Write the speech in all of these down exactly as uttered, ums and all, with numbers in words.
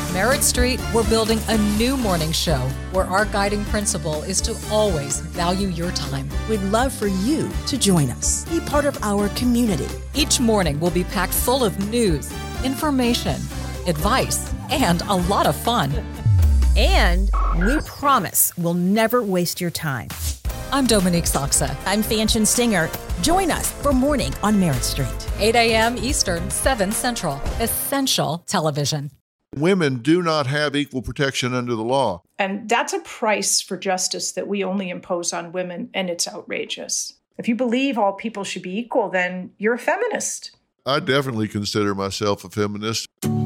Merritt Street, we're building a new morning show where our guiding principle is to always value your time. We'd love for you to join us. Be part of our community. Each morning will be packed full of news, information, advice, and a lot of fun. And we promise we'll never waste your time. I'm Dominique Soxa. I'm Fanchon Singer. Join us for Morning on Merritt Street. eight a.m. Eastern, seven Central. Essential television. Women do not have equal protection under the law. And that's a price for justice that we only impose on women, and it's outrageous. If you believe all people should be equal, then you're a feminist. I definitely consider myself a feminist.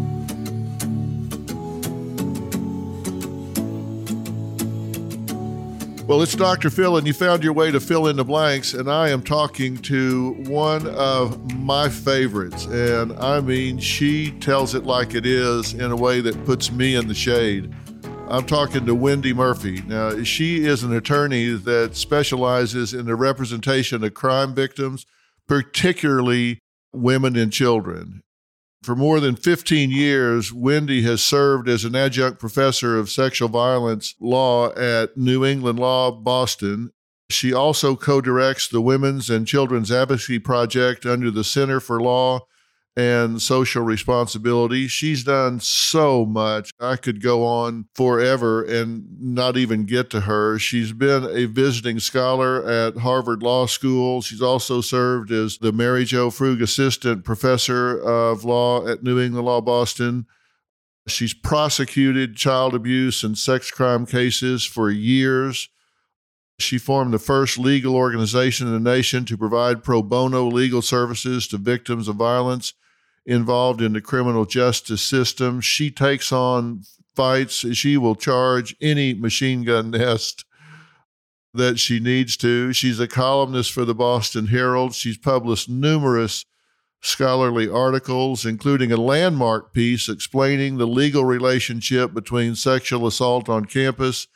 Well, it's Doctor Phil, and you found your way to fill in the blanks, and I am talking to one of my favorites. And I mean, she tells it like it is in a way that puts me in the shade. I'm talking to Wendy Murphy. Now, she is an attorney that specializes in the representation of crime victims, particularly women and children. For more than fifteen years, Wendy has served as an adjunct professor of sexual violence law at New England Law, Boston. She also co-directs the Women's and Children's Advocacy Project under the Center for Law and Social Responsibility. She's done so much. I could go on forever and not even get to her. She's been a visiting scholar at Harvard Law School. She's also served as the Mary Jo Frug Assistant Professor of Law at New England Law, Boston. She's prosecuted child abuse and sex crime cases for years. She formed the first legal organization in the nation to provide pro bono legal services to victims of violence involved in the criminal justice system. She takes on fights. She will charge any machine gun nest that she needs to. She's a columnist for the Boston Herald. She's published numerous scholarly articles, including a landmark piece explaining the legal relationship between sexual assault on campus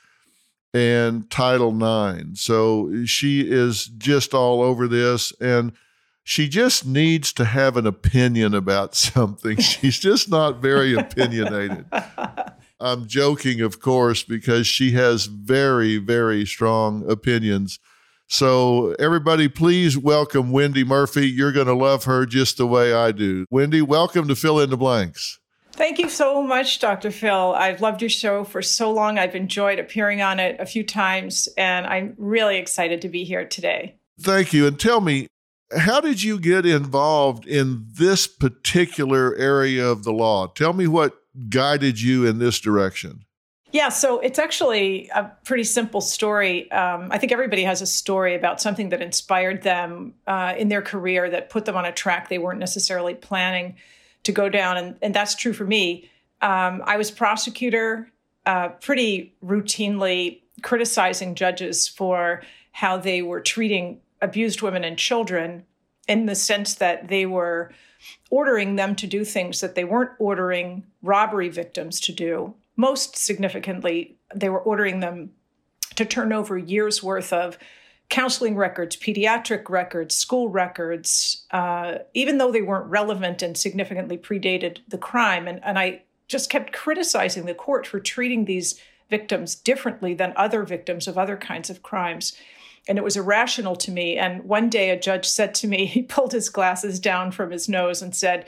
and Title nine. So she is just all over this, and she just needs to have an opinion about something. She's just not very opinionated. I'm joking, of course, because she has very, very strong opinions. So everybody, please welcome Wendy Murphy. You're going to love her just the way I do. Wendy, welcome to Fill in the Blanks. Thank you so much, Doctor Phil. I've loved your show for so long. I've enjoyed appearing on it a few times, and I'm really excited to be here today. Thank you. And tell me, how did you get involved in this particular area of the law? Tell me what guided you in this direction. Yeah, so it's actually a pretty simple story. Um, I think everybody has a story about something that inspired them uh, in their career that put them on a track they weren't necessarily planning to go down. And, and that's true for me. Um, I was prosecutor, uh, pretty routinely criticizing judges for how they were treating abused women and children, in the sense that they were ordering them to do things that they weren't ordering robbery victims to do. Most significantly, they were ordering them to turn over years' worth of counseling records, pediatric records, school records, uh, even though they weren't relevant and significantly predated the crime. And, and I just kept criticizing the court for treating these victims differently than other victims of other kinds of crimes. And it was irrational to me. And one day a judge said to me, he pulled his glasses down from his nose and said,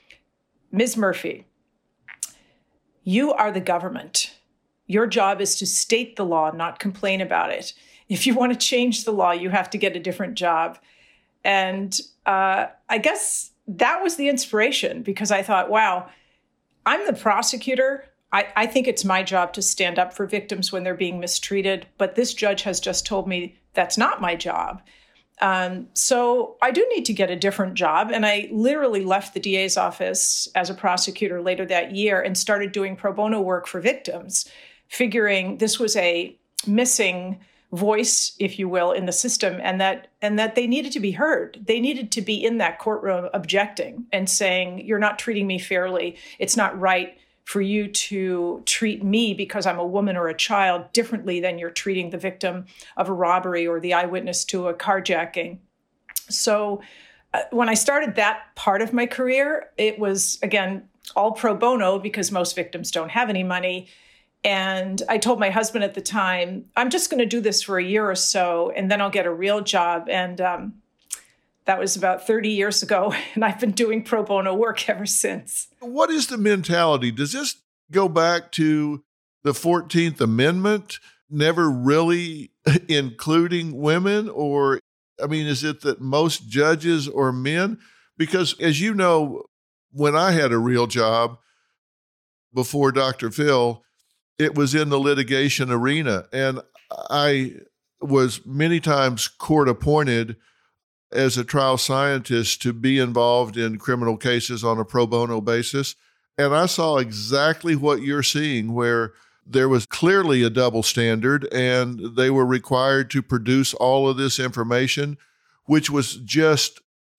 "Miz Murphy, you are the government. Your job is to state the law, not complain about it. If you want to change the law, you have to get a different job." And uh, I guess that was the inspiration, because I thought, wow, I'm the prosecutor. I, I think it's my job to stand up for victims when they're being mistreated. But this judge has just told me that's not my job. Um, so I do need to get a different job. And I literally left the D A's office as a prosecutor later that year and started doing pro bono work for victims, figuring this was a missing voice, if you will, in the system, and that and that they needed to be heard. They needed to be in that courtroom objecting and saying, "You're not treating me fairly. It's not right for you to treat me, because I'm a woman or a child, differently than you're treating the victim of a robbery or the eyewitness to a carjacking." So uh, when I started that part of my career, it was, again, all pro bono because most victims don't have any money. And I told my husband at the time, I'm just going to do this for a year or so, and then I'll get a real job. And um, that was about thirty years ago, and I've been doing pro bono work ever since. What is the mentality? Does this go back to the fourteenth Amendment, never really including women? Or, I mean, is it that most judges are men? Because as you know, when I had a real job before Doctor Phil, it was in the litigation arena. And I was many times court appointed as a trial scientist to be involved in criminal cases on a pro bono basis. And I saw exactly what you're seeing, where there was clearly a double standard and they were required to produce all of this information, which was just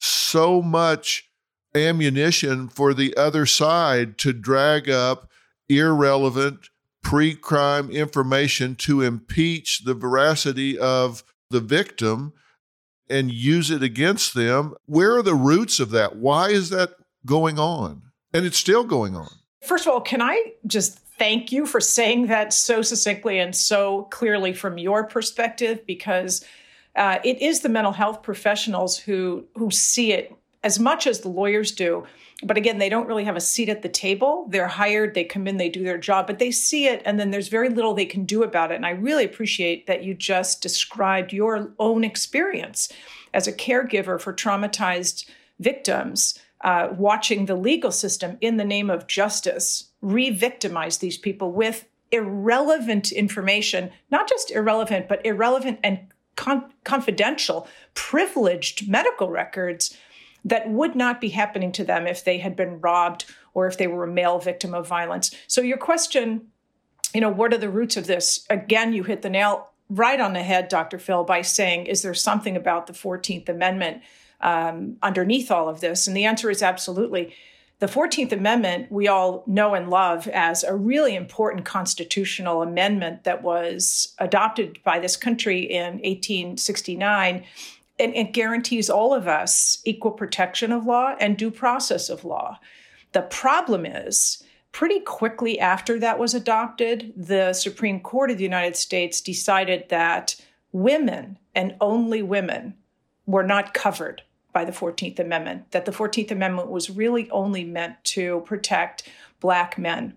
so much ammunition for the other side to drag up irrelevant pre-crime information to impeach the veracity of the victim and use it against them. Where are the roots of that? Why is that going on? And it's still going on. First of all, can I just thank you for saying that so succinctly and so clearly from your perspective, because uh, it is the mental health professionals who who see it as much as the lawyers do. But again, they don't really have a seat at the table. They're hired, they come in, they do their job, but they see it, and then there's very little they can do about it. And I really appreciate that you just described your own experience as a caregiver for traumatized victims, uh, watching the legal system in the name of justice re-victimize these people with irrelevant information, not just irrelevant, but irrelevant and con- confidential, privileged medical records that would not be happening to them if they had been robbed or if they were a male victim of violence. So your question, you know, what are the roots of this? Again, you hit the nail right on the head, Doctor Phil, by saying, is there something about the fourteenth Amendment um, underneath all of this? And the answer is absolutely. The fourteenth Amendment, we all know and love as a really important constitutional amendment that was adopted by this country in eighteen sixty-nine. And it guarantees all of us equal protection of law and due process of law. The problem is, pretty quickly after that was adopted, the Supreme Court of the United States decided that women and only women were not covered by the fourteenth Amendment, that the fourteenth Amendment was really only meant to protect Black men.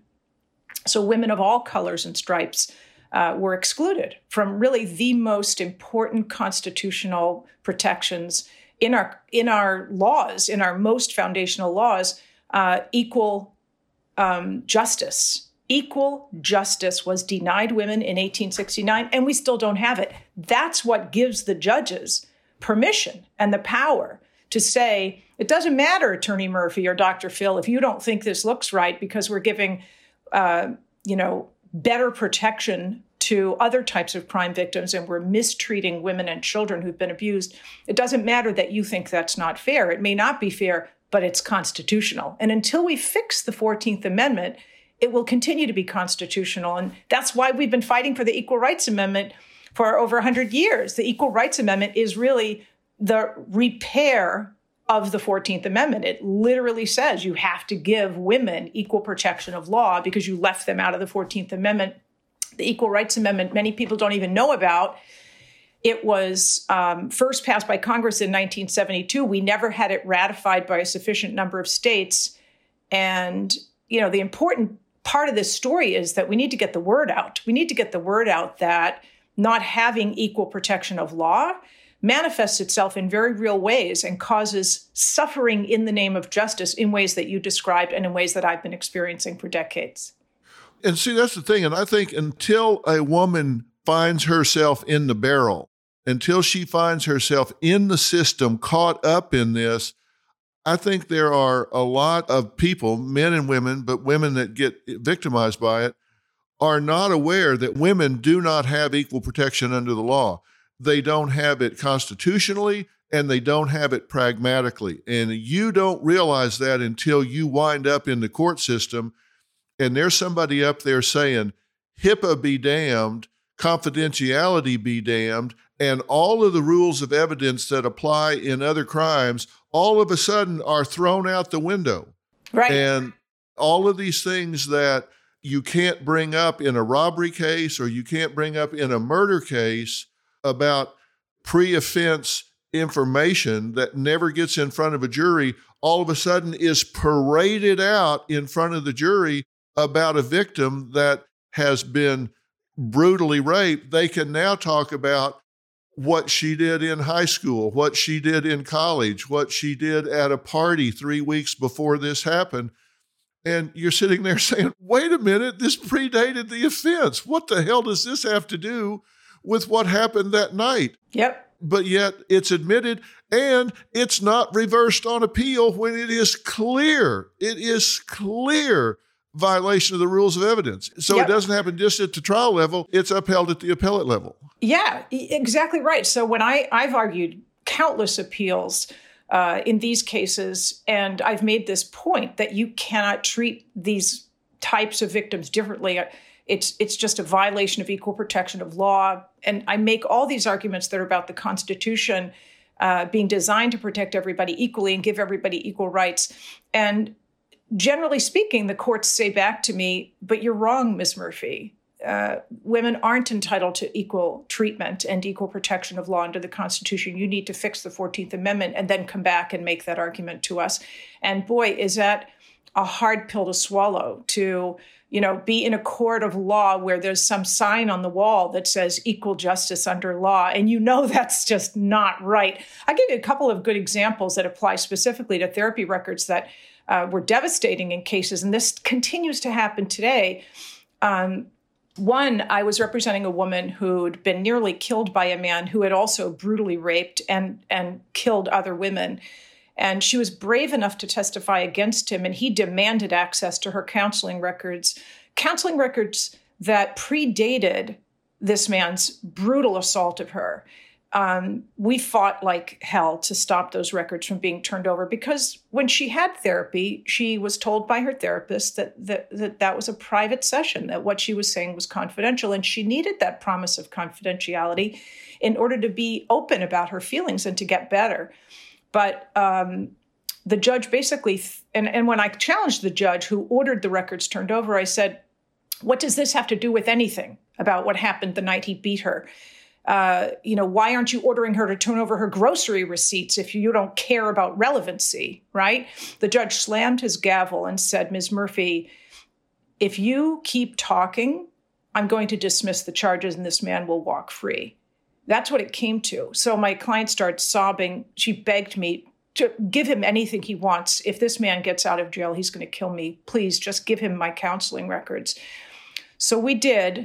So women of all colors and stripes Uh, were excluded from really the most important constitutional protections in our in our laws, in our most foundational laws, uh, equal um, justice. Equal justice was denied women in eighteen sixty-nine, and we still don't have it. That's what gives the judges permission and the power to say, it doesn't matter, Attorney Murphy or Doctor Phil, if you don't think this looks right because we're giving, uh, you know, better protection to other types of crime victims and we're mistreating women and children who've been abused. It doesn't matter that you think that's not fair. It may not be fair, but it's constitutional. And until we fix the fourteenth Amendment, it will continue to be constitutional. And that's why we've been fighting for the Equal Rights Amendment for over one hundred years. The Equal Rights Amendment is really the repair of the fourteenth Amendment. It literally says you have to give women equal protection of law because you left them out of the fourteenth Amendment. The Equal Rights Amendment, many people don't even know about. It was um, first passed by Congress in nineteen seventy-two. We never had it ratified by a sufficient number of states. And, you know, the important part of this story is that we need to get the word out. We need to get the word out that not having equal protection of law manifests itself in very real ways and causes suffering in the name of justice in ways that you described and in ways that I've been experiencing for decades. And see, that's the thing. And I think until a woman finds herself in the barrel, until she finds herself in the system, caught up in this, I think there are a lot of people, men and women, but women that get victimized by it, are not aware that women do not have equal protection under the law. They don't have it constitutionally, and they don't have it pragmatically. And you don't realize that until you wind up in the court system, and there's somebody up there saying, HIPAA be damned, confidentiality be damned, and all of the rules of evidence that apply in other crimes all of a sudden are thrown out the window. Right. And all of these things that you can't bring up in a robbery case or you can't bring up in a murder case about pre-offense information that never gets in front of a jury, all of a sudden is paraded out in front of the jury about a victim that has been brutally raped. They can now talk about what she did in high school, what she did in college, what she did at a party three weeks before this happened. And you're sitting there saying, wait a minute, this predated the offense. What the hell does this have to do with what happened that night? Yep. But yet it's admitted, and it's not reversed on appeal when it is clear. It is clear violation of the rules of evidence. So yep. It doesn't happen just at the trial level. It's upheld at the appellate level. Yeah, exactly right. So when I, I've argued countless appeals uh, in these cases, and I've made this point that you cannot treat these types of victims differently. It's it's just a violation of equal protection of law. And I make all these arguments that are about the Constitution uh, being designed to protect everybody equally and give everybody equal rights. And generally speaking, the courts say back to me, but you're wrong, Miz Murphy. Uh, women aren't entitled to equal treatment and equal protection of law under the Constitution. You need to fix the fourteenth Amendment and then come back and make that argument to us. And boy, is that a hard pill to swallow, to, you know, be in a court of law where there's some sign on the wall that says equal justice under law. And you know that's just not right. I'll give you a couple of good examples that apply specifically to therapy records that uh, were devastating in cases. And this continues to happen today. Um, One, I was representing a woman who'd been nearly killed by a man who had also brutally raped and, and killed other women. And she was brave enough to testify against him, and he demanded access to her counseling records, counseling records that predated this man's brutal assault of her. Um, we fought like hell to stop those records from being turned over, because when she had therapy, she was told by her therapist that that, that that was a private session, that what she was saying was confidential, and she needed that promise of confidentiality in order to be open about her feelings and to get better. But um, the judge basically, th- and, and when I challenged the judge who ordered the records turned over, I said, what does this have to do with anything about what happened the night he beat her? Uh, you know, why aren't you ordering her to turn over her grocery receipts if you don't care about relevancy, right? The judge slammed his gavel and said, Miz Murphy, if you keep talking, I'm going to dismiss the charges and this man will walk free. That's what it came to. So my client started sobbing. She begged me to give him anything he wants. If this man gets out of jail, he's going to kill me. Please just give him my counseling records. So we did.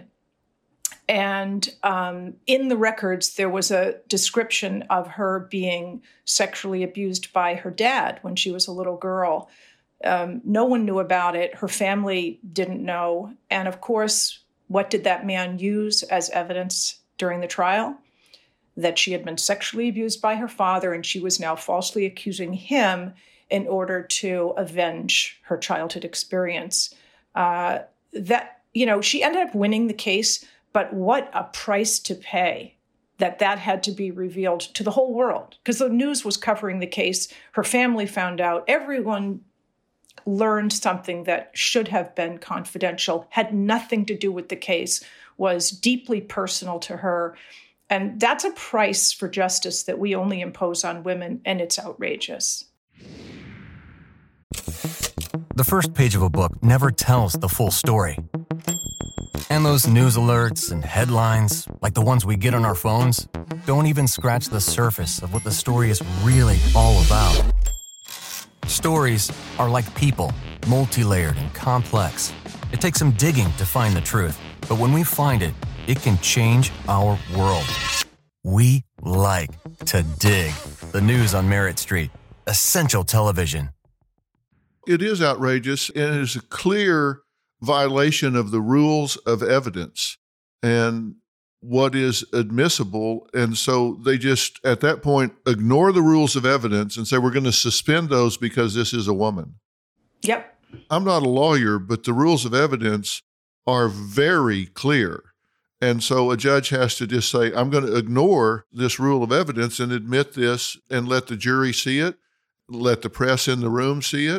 And um, in the records, there was a description of her being sexually abused by her dad when she was a little girl. Um, no one knew about it. Her family didn't know. And of course, what did that man use as evidence during the trial? That she had been sexually abused by her father, and she was now falsely accusing him in order to avenge her childhood experience. Uh, that, you know, she ended up winning the case. But what a price to pay that that had to be revealed to the whole world, because the news was covering the case. Her family found out. Everyone learned something that should have been confidential, had nothing to do with the case, was deeply personal to her. And that's a price for justice that we only impose on women, and it's outrageous. The first page of a book never tells the full story. And those news alerts and headlines, like the ones we get on our phones, don't even scratch the surface of what the story is really all about. Stories are like people, multi-layered and complex. It takes some digging to find the truth, but when we find it, it can change our world. We like to dig. The news on Merritt Street. Essential television. It is outrageous, and it is a clear violation of the rules of evidence and what is admissible. And so they just, at that point, ignore the rules of evidence and say, we're going to suspend those because this is a woman. Yep. I'm not a lawyer, but the rules of evidence are very clear. And so a judge has to just say, I'm going to ignore this rule of evidence and admit this and let the jury see it, let the press in the room see it,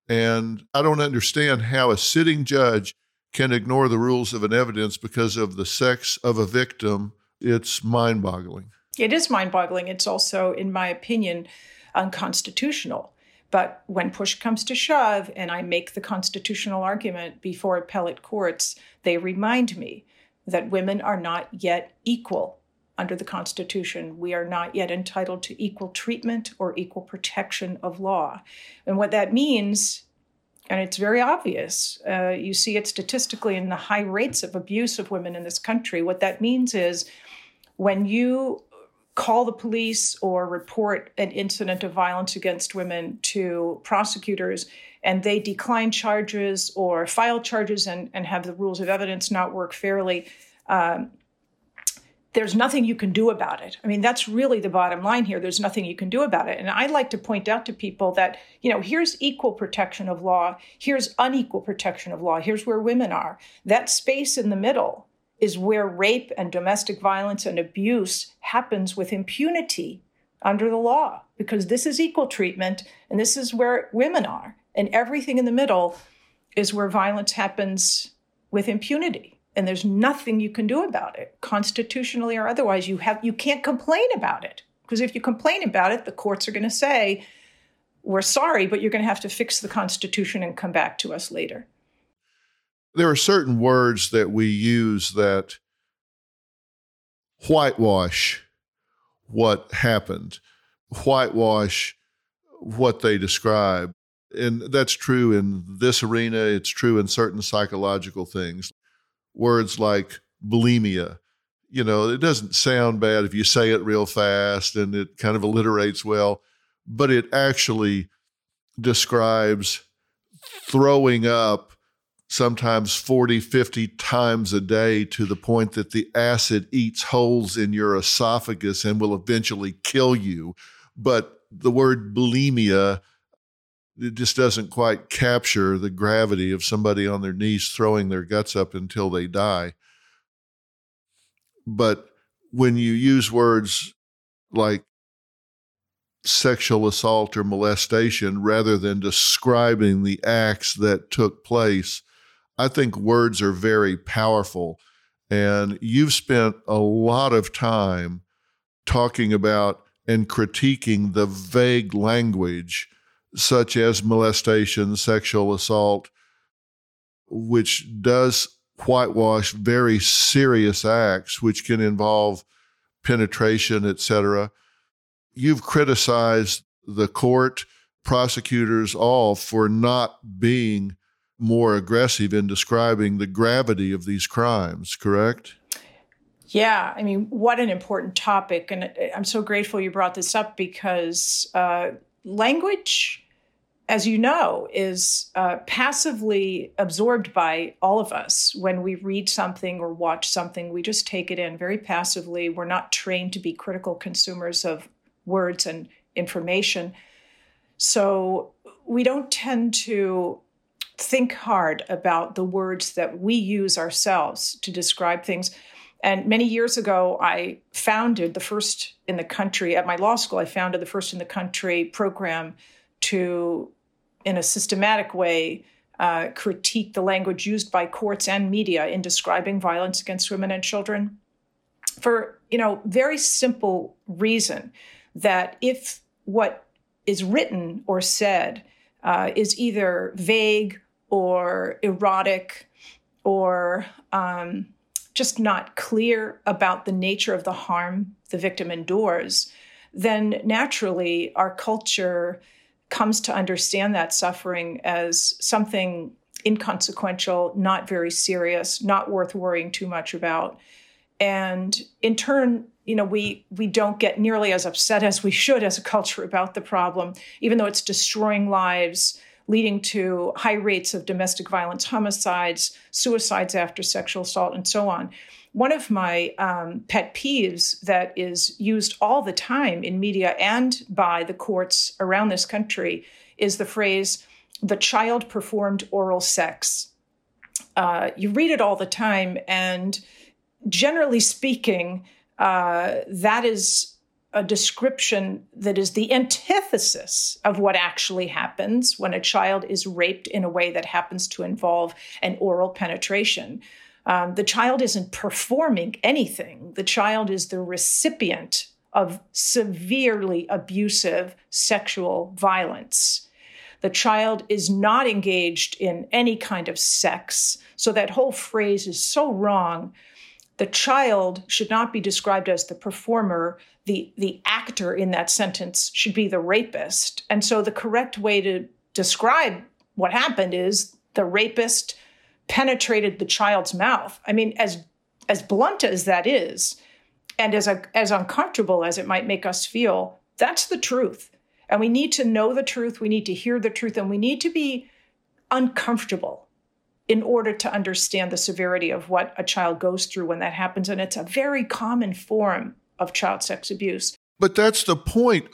And I don't understand how a sitting judge can ignore the rules of an evidence because of the sex of a victim. It's mind-boggling. It is mind-boggling. It's also, in my opinion, unconstitutional. But when push comes to shove and I make the constitutional argument before appellate courts, they remind me that women are not yet equal under the Constitution. We are not yet entitled to equal treatment or equal protection of law. And what that means, and it's very obvious, uh, you see it statistically in the high rates of abuse of women in this country. What that means is when you call the police or report an incident of violence against women to prosecutors and they decline charges or file charges and, and have the rules of evidence not work fairly, um, there's nothing you can do about it. I mean, that's really the bottom line here. There's nothing you can do about it. And I like to point out to people that, you know, here's equal protection of law. Here's unequal protection of law. Here's where women are. That space in the middle is where rape and domestic violence and abuse happens with impunity under the law, because this is equal treatment and this is where women are. And everything in the middle is where violence happens with impunity. And there's nothing you can do about it, constitutionally or otherwise. You have you can't complain about it, because if you complain about it, the courts are going to say, we're sorry, but you're going to have to fix the Constitution and come back to us later. There are certain words that we use that whitewash what happened, whitewash what they describe. And that's true in this arena. It's true in certain psychological things. Words like bulimia, you know, it doesn't sound bad if you say it real fast and it kind of alliterates well, but it actually describes throwing up sometimes forty, fifty times a day to the point that the acid eats holes in your esophagus and will eventually kill you. But the word bulimia, it just doesn't quite capture the gravity of somebody on their knees throwing their guts up until they die. But when you use words like sexual assault or molestation rather than describing the acts that took place, I think words are very powerful. And you've spent a lot of time talking about and critiquing the vague language such as molestation, sexual assault, which does whitewash very serious acts, which can involve penetration, et cetera. You've criticized the court, prosecutors, all for not being more aggressive in describing the gravity of these crimes, correct? Yeah, I mean, what an important topic. And I'm so grateful you brought this up, because uh, language, as you know, is uh, passively absorbed by all of us. When we read something or watch something, we just take it in very passively. We're not trained to be critical consumers of words and information. So we don't tend to think hard about the words that we use ourselves to describe things. And many years ago, I founded the first in the country, at my law school, I founded the first in the country program to, in a systematic way, uh, critique the language used by courts and media in describing violence against women and children, for, you know, very simple reason that if what is written or said uh, is either vague or erotic or um, just not clear about the nature of the harm the victim endures, then naturally our culture comes to understand that suffering as something inconsequential, not very serious, not worth worrying too much about. And in turn, you know, we we don't get nearly as upset as we should as a culture about the problem, even though it's destroying lives, leading to high rates of domestic violence, homicides, suicides after sexual assault, and so on. One of my um, pet peeves that is used all the time in media and by the courts around this country is the phrase, the child performed oral sex. Uh, you read it all the time, and generally speaking, uh, that is a description that is the antithesis of what actually happens when a child is raped in a way that happens to involve an oral penetration. Um, the child isn't performing anything. The child is the recipient of severely abusive sexual violence. The child is not engaged in any kind of sex. So that whole phrase is so wrong. The child should not be described as the performer. The, the actor in that sentence should be the rapist. And so the correct way to describe what happened is the rapist penetrated the child's mouth. I mean, as as blunt as that is, and as, a, as uncomfortable as it might make us feel, that's the truth. And we need to know the truth, we need to hear the truth, and we need to be uncomfortable in order to understand the severity of what a child goes through when that happens. And it's a very common form of child sex abuse. But that's the point.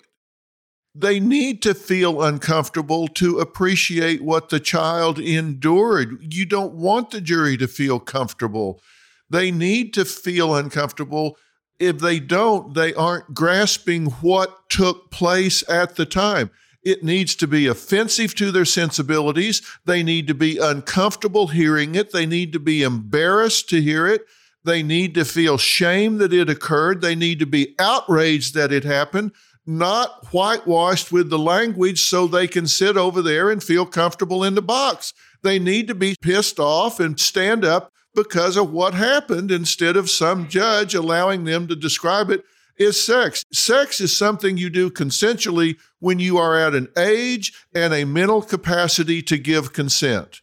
They need to feel uncomfortable to appreciate what the child endured. You don't want the jury to feel comfortable. They need to feel uncomfortable. If they don't, they aren't grasping what took place at the time. It needs to be offensive to their sensibilities. They need to be uncomfortable hearing it. They need to be embarrassed to hear it. They need to feel shame that it occurred. They need to be outraged that it happened, not whitewashed with the language so they can sit over there and feel comfortable in the box. They need to be pissed off and stand up because of what happened instead of some judge allowing them to describe it as sex. Sex is something you do consensually when you are at an age and a mental capacity to give consent.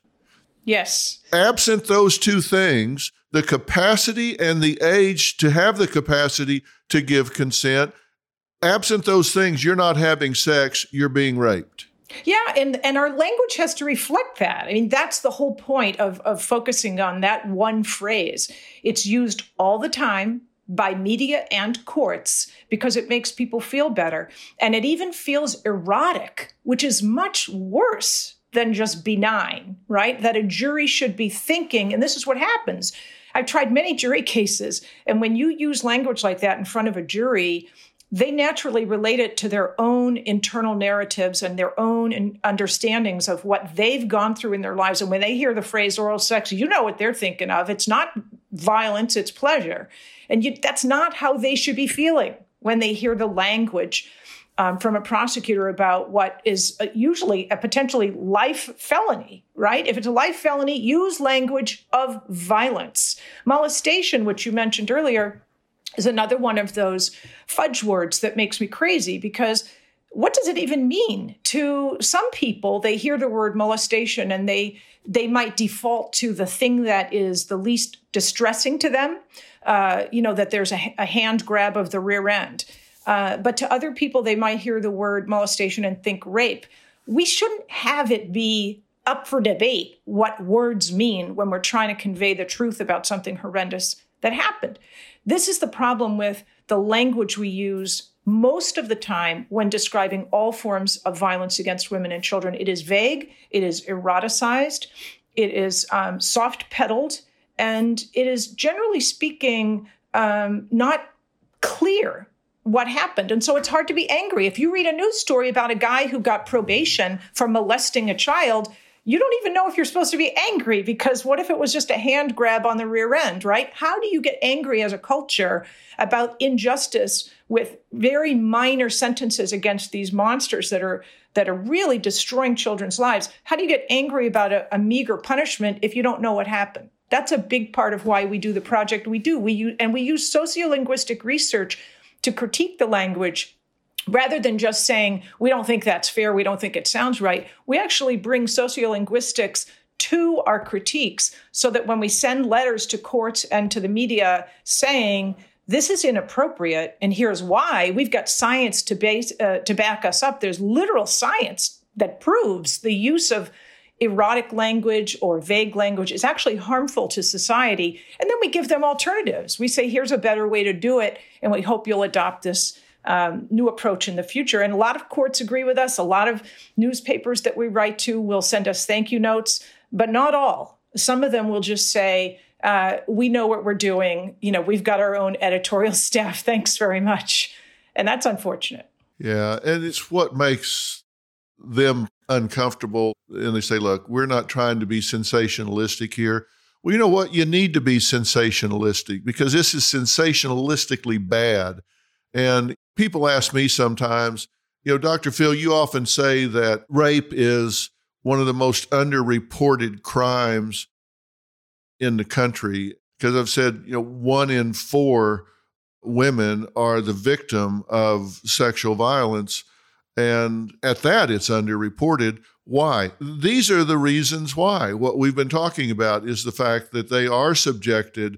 Yes. Absent those two things, the capacity and the age to have the capacity to give consent, absent those things, you're not having sex, you're being raped. Yeah, and, and our language has to reflect that. I mean, that's the whole point of, of focusing on that one phrase. It's used all the time by media and courts because it makes people feel better. And it even feels erotic, which is much worse than just benign, right? That a jury should be thinking, and this is what happens. I've tried many jury cases, and when you use language like that in front of a jury, they naturally relate it to their own internal narratives and their own understandings of what they've gone through in their lives. And when they hear the phrase oral sex, you know what they're thinking of. It's not violence, it's pleasure. And you, that's not how they should be feeling when they hear the language um, from a prosecutor about what is usually a potentially life felony, right? If it's a life felony, use language of violence. Molestation, which you mentioned earlier, is another one of those fudge words that makes me crazy, because what does it even mean? To some people, they hear the word molestation and they they might default to the thing that is the least distressing to them, uh, you know, that there's a, a hand grab of the rear end. Uh, but to other people, they might hear the word molestation and think rape. We shouldn't have it be up for debate what words mean when we're trying to convey the truth about something horrendous that happened. This is the problem with the language we use most of the time when describing all forms of violence against women and children. It is vague, it is eroticized, it is um, soft-pedaled, and it is, generally speaking, um, not clear what happened. And so it's hard to be angry. If you read a news story about a guy who got probation for molesting a child, you don't even know if you're supposed to be angry, because what if it was just a hand grab on the rear end, right? How do you get angry as a culture about injustice with very minor sentences against these monsters that are that are really destroying children's lives? How do you get angry about a, a meager punishment if you don't know what happened? That's a big part of why we do the project we do. We use, and we use sociolinguistic research to critique the language. Rather than just saying, we don't think that's fair, we don't think it sounds right, we actually bring sociolinguistics to our critiques so that when we send letters to courts and to the media saying, this is inappropriate, and here's why, we've got science to base uh, to back us up. There's literal science that proves the use of erotic language or vague language is actually harmful to society. And then we give them alternatives. We say, here's a better way to do it, and we hope you'll adopt this Um, new approach in the future. And a lot of courts agree with us. A lot of newspapers that we write to will send us thank you notes, but not all. Some of them will just say, uh, we know what we're doing. You know, we've got our own editorial staff. Thanks very much. And that's unfortunate. Yeah. And it's what makes them uncomfortable. And they say, look, we're not trying to be sensationalistic here. Well, you know what? You need to be sensationalistic because this is sensationalistically bad. And people ask me sometimes, you know, Doctor Phil, you often say that rape is one of the most underreported crimes in the country because I've said, you know, one in four women are the victim of sexual violence. And at that, it's underreported. Why? These are the reasons why. What we've been talking about is the fact that they are subjected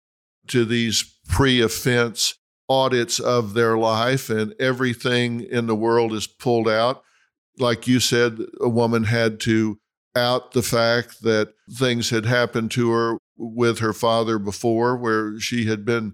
to these pre-offense audits of their life, and everything in the world is pulled out. Like you said, a woman had to out the fact that things had happened to her with her father before, where she had been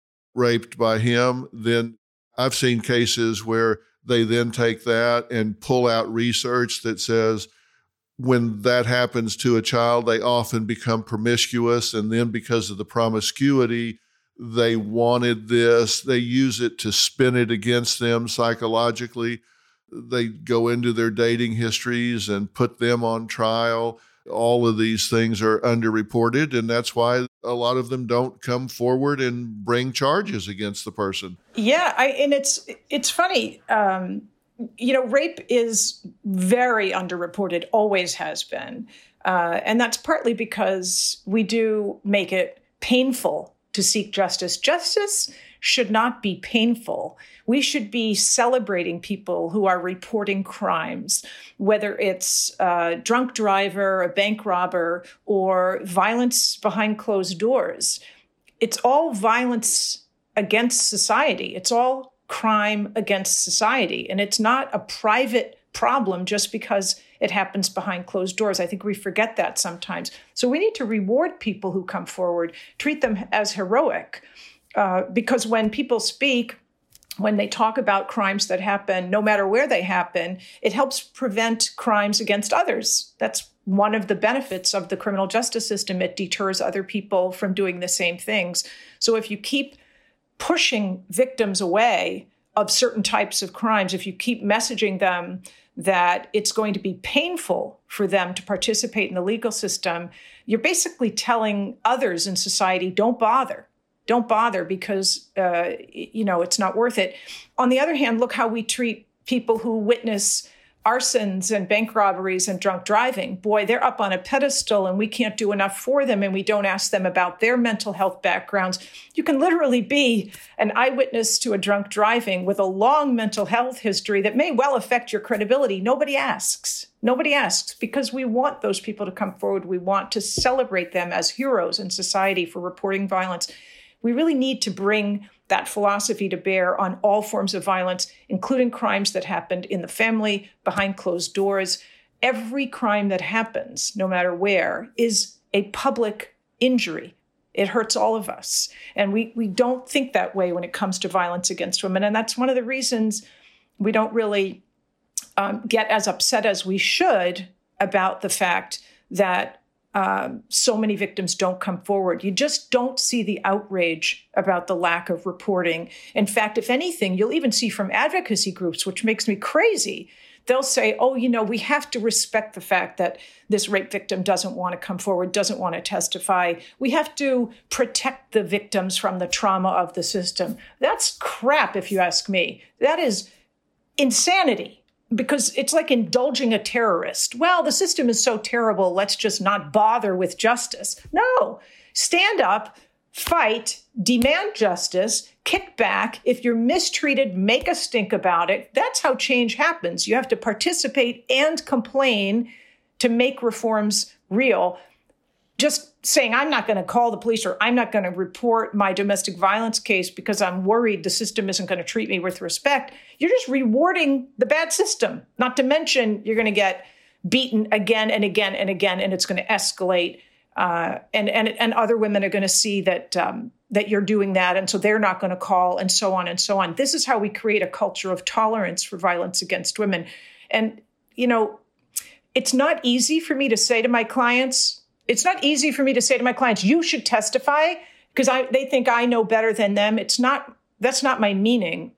raped by him. Then I've seen cases where they then take that and pull out research that says when that happens to a child, they often become promiscuous. And then because of the promiscuity, they wanted this. They use it to spin it against them psychologically. They go into their dating histories and put them on trial. All of these things are underreported, and that's why a lot of them don't come forward and bring charges against the person. Yeah, I, and it's it's funny. Um, you know, rape is very underreported, always has been. Uh, and that's partly because we do make it painful to seek justice. Justice should not be painful. We should be celebrating people who are reporting crimes, whether it's a drunk driver, a bank robber, or violence behind closed doors. It's all violence against society. It's all crime against society. And it's not a private problem just because it happens behind closed doors. I think we forget that sometimes. So we need to reward people who come forward, treat them as heroic. Uh, because when people speak, when they talk about crimes that happen, no matter where they happen, it helps prevent crimes against others. That's one of the benefits of the criminal justice system. It deters other people from doing the same things. So if you keep pushing victims away of certain types of crimes, if you keep messaging them that it's going to be painful for them to participate in the legal system, you're basically telling others in society, don't bother. Don't bother because, uh, you know, it's not worth it. On the other hand, look how we treat people who witness arsons and bank robberies and drunk driving. Boy, they're up on a pedestal and we can't do enough for them and we don't ask them about their mental health backgrounds. You can literally be an eyewitness to a drunk driving with a long mental health history that may well affect your credibility. Nobody asks. Nobody asks because we want those people to come forward. We want to celebrate them as heroes in society for reporting violence. We really need to bring that philosophy to bear on all forms of violence, including crimes that happened in the family, behind closed doors. Every crime that happens, no matter where, is a public injury. It hurts all of us. And we, we don't think that way when it comes to violence against women. And that's one of the reasons we don't really um, get as upset as we should about the fact that Um, so many victims don't come forward. You just don't see the outrage about the lack of reporting. In fact, if anything, you'll even see from advocacy groups, which makes me crazy. They'll say, oh, you know, we have to respect the fact that this rape victim doesn't want to come forward, doesn't want to testify. We have to protect the victims from the trauma of the system. That's crap, if you ask me. That is insanity. Because it's like indulging a terrorist. Well, the system is so terrible, let's just not bother with justice. No, stand up, fight, demand justice, kick back. If you're mistreated, make a stink about it. That's how change happens. You have to participate and complain to make reforms real. Just saying, I'm not going to call the police or I'm not going to report my domestic violence case because I'm worried the system isn't going to treat me with respect. You're just rewarding the bad system. Not to mention, you're going to get beaten again and again and again, and it's going to escalate. Uh, and, and, and other women are going to see that, um, that you're doing that. And so they're not going to call and so on and so on. This is how we create a culture of tolerance for violence against women. And, you know, it's not easy for me to say to my clients, It's not easy for me to say to my clients, you should testify because I they think I know better than them. It's not, that's not my meaning.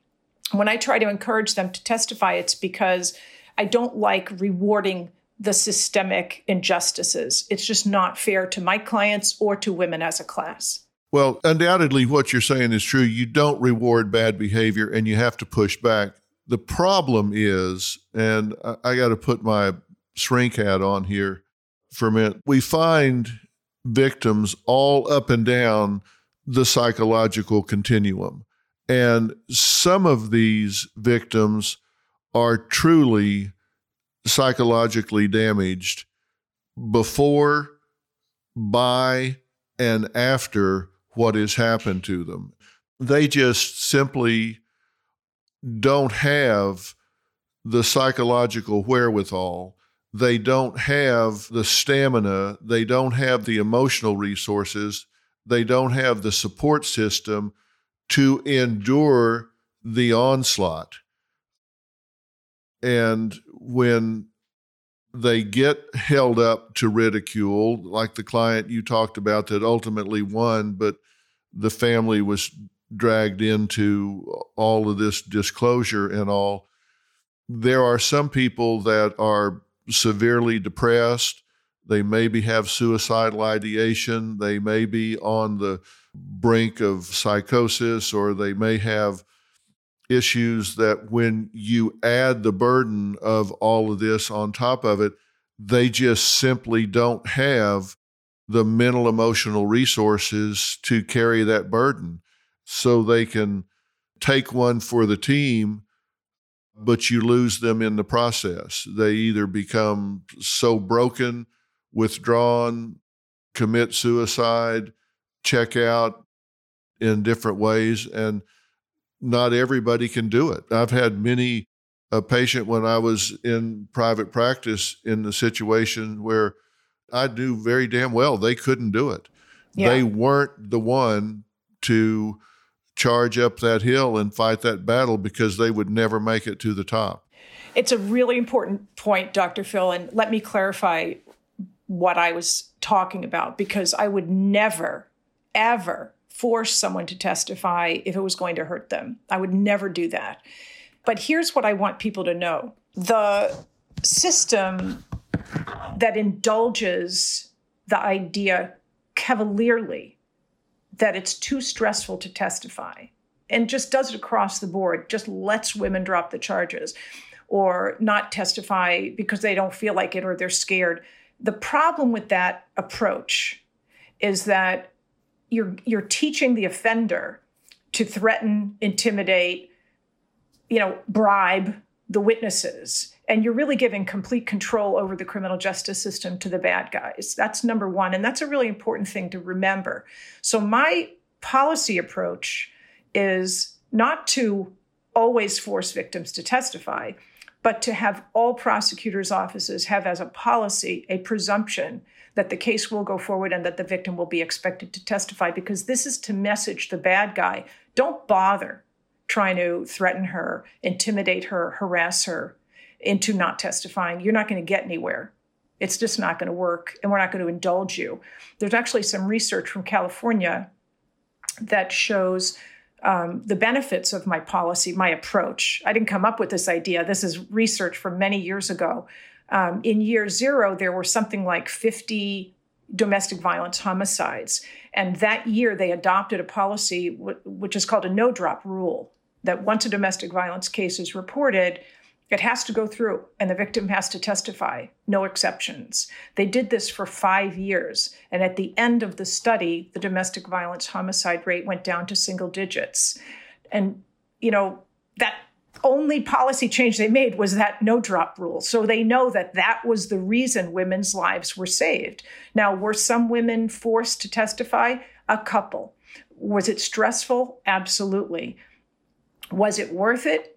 When I try to encourage them to testify, it's because I don't like rewarding the systemic injustices. It's just not fair to my clients or to women as a class. Well, undoubtedly, what you're saying is true. You don't reward bad behavior and you have to push back. The problem is, and I, I got to put my shrink hat on here for a minute, we find victims all up and down the psychological continuum. And some of these victims are truly psychologically damaged before, by, and after what has happened to them. They just simply don't have the psychological wherewithal. They don't have the stamina. They don't have the emotional resources. They don't have the support system to endure the onslaught. And when they get held up to ridicule, like the client you talked about that ultimately won, but the family was dragged into all of this disclosure and all, there are some people that are severely depressed. They maybe have suicidal ideation. They may be on the brink of psychosis, or they may have issues that when you add the burden of all of this on top of it, they just simply don't have the mental emotional resources to carry that burden. So they can take one for the team, but you lose them in the process. They either become so broken, withdrawn, commit suicide, check out in different ways, and not everybody can do it. I've had many a patient when I was in private practice in the situation where I knew very damn well they couldn't do it. Yeah. They weren't the one to charge up that hill and fight that battle because they would never make it to the top. It's a really important point, Doctor Phil, and let me clarify what I was talking about, because I would never, ever force someone to testify if it was going to hurt them. I would never do that. But here's what I want people to know. The system that indulges the idea cavalierly that it's too stressful to testify and just does it across the board, just lets women drop the charges or not testify because they don't feel like it or they're scared. The problem with that approach is that you're you're teaching the offender to threaten, intimidate, you know, bribe the witnesses. And you're really giving complete control over the criminal justice system to the bad guys. That's number one. And that's a really important thing to remember. So my policy approach is not to always force victims to testify, but to have all prosecutors' offices have as a policy a presumption that the case will go forward and that the victim will be expected to testify, because this is to message the bad guy, don't bother trying to threaten her, intimidate her, harass her into not testifying. You're not going to get anywhere. It's just not going to work, and we're not going to indulge you. There's actually some research from California that shows um, the benefits of my policy, my approach. I didn't come up with this idea. This is research from many years ago. Um, in year zero, there were something like fifty domestic violence homicides. And that year, they adopted a policy w- which is called a no-drop rule, that once a domestic violence case is reported, it has to go through and the victim has to testify, no exceptions. They did this for five years. And at the end of the study, the domestic violence homicide rate went down to single digits. And, you know, that only policy change they made was that no drop rule. So they know that that was the reason women's lives were saved. Now, were some women forced to testify? A couple. Was it stressful? Absolutely. Was it worth it?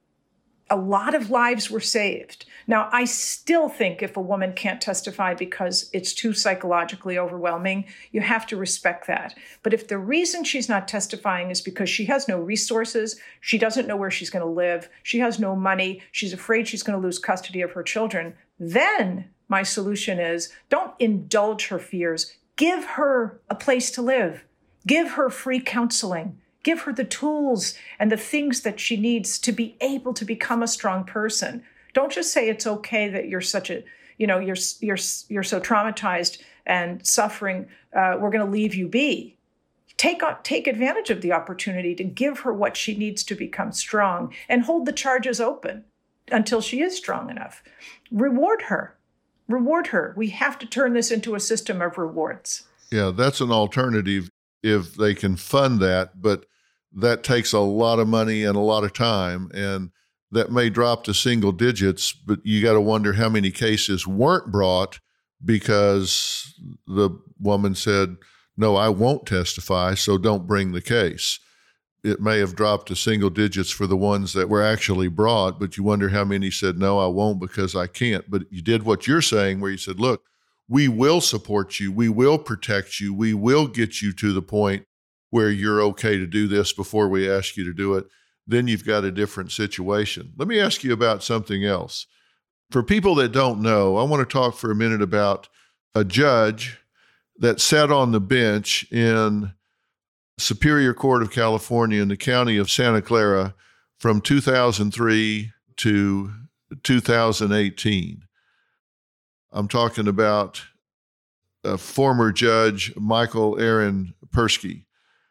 A lot of lives were saved. Now, I still think if a woman can't testify because it's too psychologically overwhelming, you have to respect that. But if the reason she's not testifying is because she has no resources, she doesn't know where she's going to live, she has no money, she's afraid she's going to lose custody of her children, then my solution is don't indulge her fears. Give her a place to live. Give her free counseling. Give her the tools and the things that she needs to be able to become a strong person. Don't just say it's okay that you're such a, you know, you're you're you're so traumatized and suffering. Uh, we're going to leave you be. Take take advantage of the opportunity to give her what she needs to become strong, and hold the charges open until she is strong enough. Reward her. Reward her. We have to turn this into a system of rewards. Yeah, that's an alternative if they can fund that, but that takes a lot of money and a lot of time, and that may drop to single digits, but you got to wonder how many cases weren't brought because the woman said, no, I won't testify, so don't bring the case. It may have dropped to single digits for the ones that were actually brought, but you wonder how many said, no, I won't because I can't. But you did what you're saying, where you said, look, we will support you. We will protect you. We will get you to the point where you're okay to do this before we ask you to do it. Then you've got a different situation. Let me ask you about something else. For people that don't know, I want to talk for a minute about a judge that sat on the bench in Superior Court of California in the county of Santa Clara from two thousand three to two thousand eighteen. I'm talking about a former judge, Michael Aaron Persky.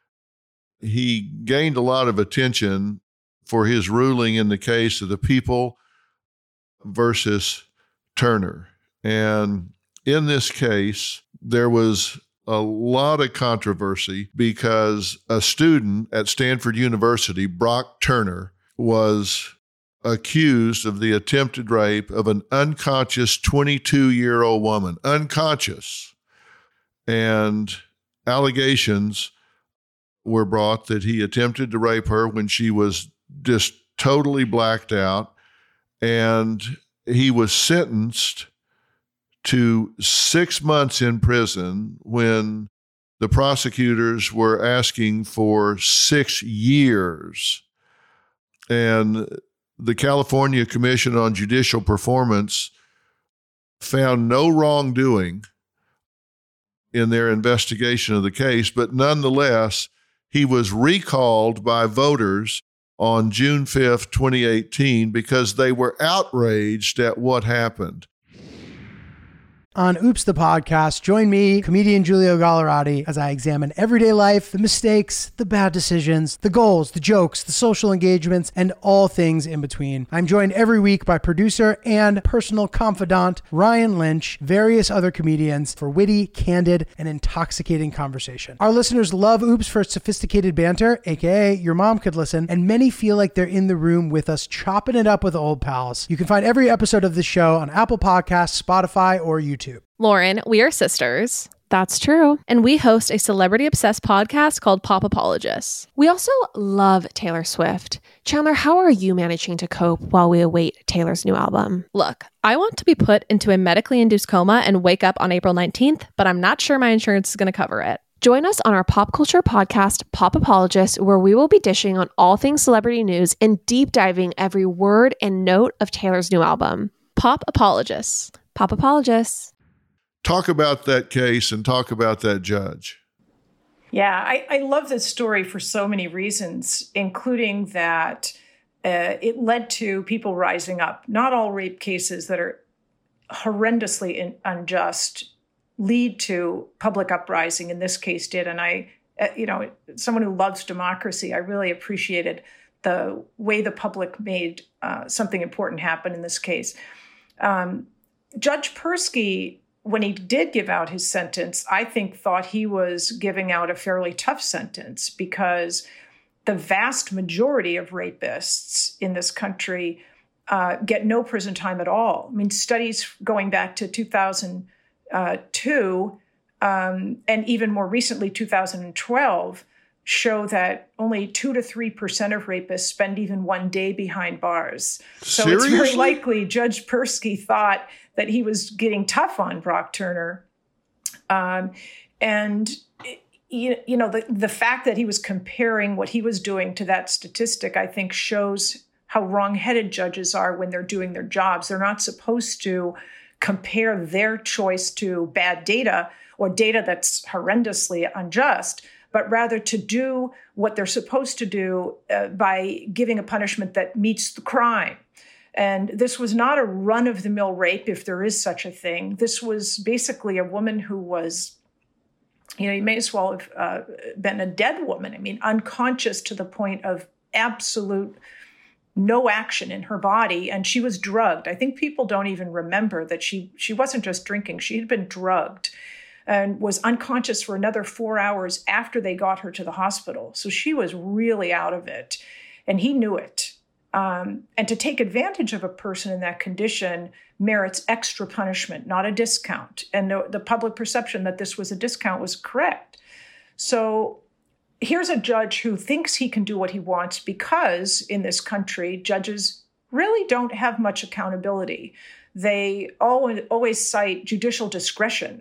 He gained a lot of attention for his ruling in the case of the People versus Turner. And in this case, there was a lot of controversy because a student at Stanford University, Brock Turner, was accused of the attempted rape of an unconscious twenty-two-year-old woman, unconscious. And allegations were brought that he attempted to rape her when she was just totally blacked out. And he was sentenced to six months in prison when the prosecutors were asking for six years. And the California Commission on Judicial Performance found no wrongdoing in their investigation of the case, but nonetheless, he was recalled by voters on June fifth, twenty eighteen, because they were outraged at what happened. On Oops, the podcast, join me, comedian Giulio Gallerati, as I examine everyday life, the mistakes, the bad decisions, the goals, the jokes, the social engagements, and all things in between. I'm joined every week by producer and personal confidant Ryan Lynch, various other comedians, for witty, candid, and intoxicating conversation. Our listeners love Oops for its sophisticated banter, aka your mom could listen, and many feel like they're in the room with us chopping it up with old pals. You can find every episode of this show on Apple Podcasts, Spotify, or YouTube. Lauren, we are sisters. That's true. And we host a celebrity-obsessed podcast called Pop Apologists. We also love Taylor Swift. Chandler, how are you managing to cope while we await Taylor's new album? Look, I want to be put into a medically induced coma and wake up on April nineteenth, but I'm not sure my insurance is going to cover it. Join us on our pop culture podcast, Pop Apologists, where we will be dishing on all things celebrity news and deep diving every word and note of Taylor's new album. Pop Apologists. Pop Apologists. Talk about that case and talk about that judge. Yeah, I, I love this story for so many reasons, including that uh, it led to people rising up. Not all rape cases that are horrendously in, unjust lead to public uprising. In this case did. And I, uh, you know, someone who loves democracy, I really appreciated the way the public made uh, something important happen in this case. Um, Judge Persky, when he did give out his sentence, I think thought he was giving out a fairly tough sentence because the vast majority of rapists in this country uh, get no prison time at all. I mean, studies going back to two thousand two um, and even more recently, two thousand twelve, show that only two to three percent of rapists spend even one day behind bars. So Seriously? It's very likely Judge Persky thought that he was getting tough on Brock Turner. Um, and, you, you know, the, the fact that he was comparing what he was doing to that statistic, I think shows how wrong-headed judges are when they're doing their jobs. They're not supposed to compare their choice to bad data or data that's horrendously unjust. but rather to do what they're supposed to do uh, by giving a punishment that meets the crime. And this was not a run-of-the-mill rape, if there is such a thing. This was basically a woman who was, you know, you may as well have uh, been a dead woman. I mean, unconscious to the point of absolute no action in her body. And she was drugged. I think people don't even remember that she, she wasn't just drinking. She had been drugged and was unconscious for another four hours after they got her to the hospital. So she was really out of it. And he knew it. Um, and to take advantage of a person in that condition merits extra punishment, not a discount. And the, the public perception that this was a discount was correct. So here's a judge who thinks he can do what he wants because in this country, judges really don't have much accountability. They always, always cite judicial discretion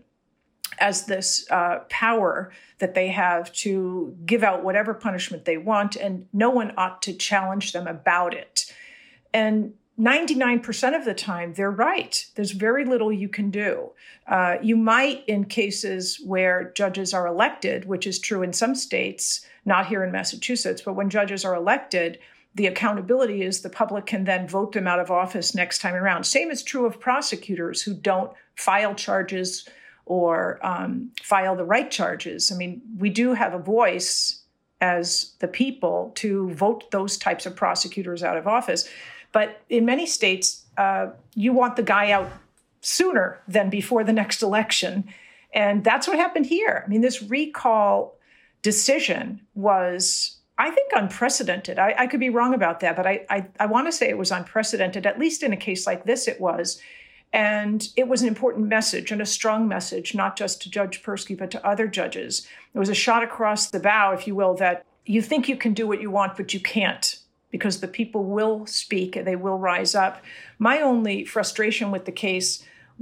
as this uh, power that they have to give out whatever punishment they want, and no one ought to challenge them about it. And ninety-nine percent of the time, they're right. There's very little you can do. Uh, you might, in cases where judges are elected, which is true in some states, not here in Massachusetts, but when judges are elected, the accountability is the public can then vote them out of office next time around. Same is true of prosecutors who don't file charges or um, file the right charges. I mean, we do have a voice as the people to vote those types of prosecutors out of office. But in many states, uh, you want the guy out sooner than before the next election. And that's what happened here. I mean, this recall decision was, I think, unprecedented. I, I could be wrong about that, but I, I, I want to say it was unprecedented. At least in a case like this, it was. And it was an important message and a strong message, not just to Judge Persky, but to other judges. It was a shot across the bow, if you will, that you think you can do what you want, but you can't, because the people will speak and they will rise up. My only frustration with the case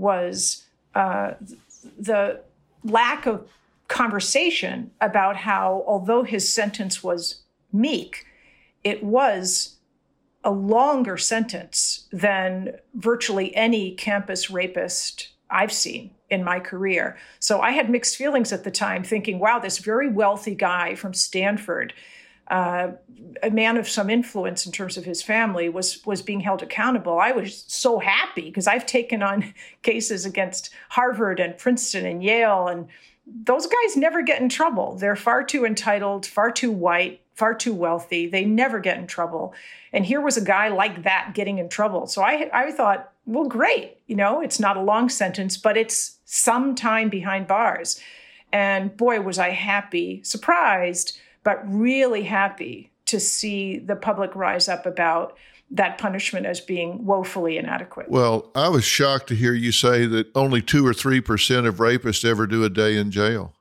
was uh, the lack of conversation about how, although his sentence was meek, it was a longer sentence than virtually any campus rapist I've seen in my career. So I had mixed feelings at the time, thinking, wow, this very wealthy guy from Stanford, uh, a man of some influence in terms of his family, was, was being held accountable. I was so happy because I've taken on cases against Harvard and Princeton and Yale, and those guys never get in trouble. They're far too entitled, far too white, far too wealthy. They never get in trouble. And here was a guy like that getting in trouble. So I, I thought, well, great. You know, it's not a long sentence, but it's some time behind bars. And boy, was I happy, surprised, but really happy to see the public rise up about that punishment as being woefully inadequate. Well, I was shocked to hear you say that only two or three percent of rapists ever do a day in jail.